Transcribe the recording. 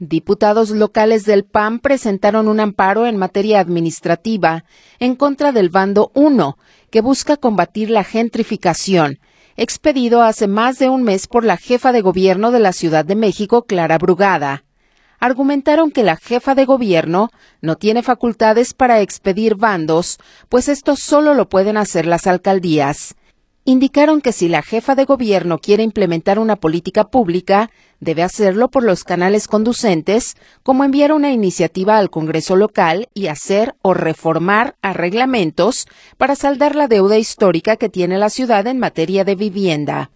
Diputados locales del PAN presentaron un amparo en materia administrativa en contra del Bando 1, que busca combatir la gentrificación, expedido hace más de un mes por la jefa de gobierno de la Ciudad de México, Clara Brugada. Argumentaron que la jefa de gobierno no tiene facultades para expedir bandos, pues esto solo lo pueden hacer las alcaldías. Indicaron que si la jefa de gobierno quiere implementar una política pública, debe hacerlo por los canales conducentes, como enviar una iniciativa al Congreso local y hacer o reformar reglamentos para saldar la deuda histórica que tiene la ciudad en materia de vivienda.